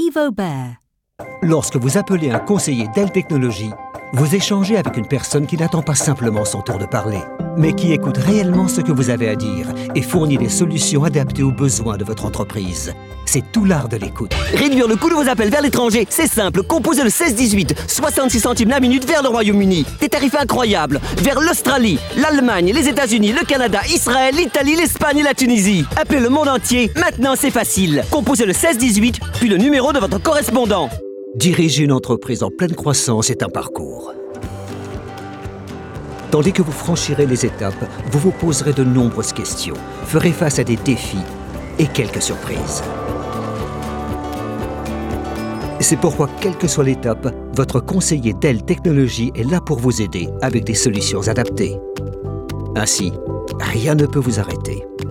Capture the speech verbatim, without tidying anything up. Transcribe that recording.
Steve Aubert. Lorsque vous appelez un conseiller Dell Technologies, vous échangez avec une personne qui n'attend pas simplement son tour de parler, mais qui écoute réellement ce que vous avez à dire et fournit des solutions adaptées aux besoins de votre entreprise. C'est tout l'art de l'écoute. Réduire le coût de vos appels vers l'étranger, c'est simple. Composez le seize dix-huit, soixante-six centimes la minute vers le Royaume-Uni. Des tarifs incroyables vers l'Australie, l'Allemagne, les États-Unis, le Canada, Israël, l'Italie, l'Espagne et la Tunisie. Appelez le monde entier, maintenant c'est facile. Composez le seize dix-huit, puis le numéro de votre correspondant. Diriger une entreprise en pleine croissance est un parcours. Tandis que vous franchirez les étapes, vous vous poserez de nombreuses questions, ferez face à des défis et quelques surprises. C'est pourquoi, quelle que soit l'étape, votre conseiller Dell Technologies est là pour vous aider avec des solutions adaptées. Ainsi, rien ne peut vous arrêter.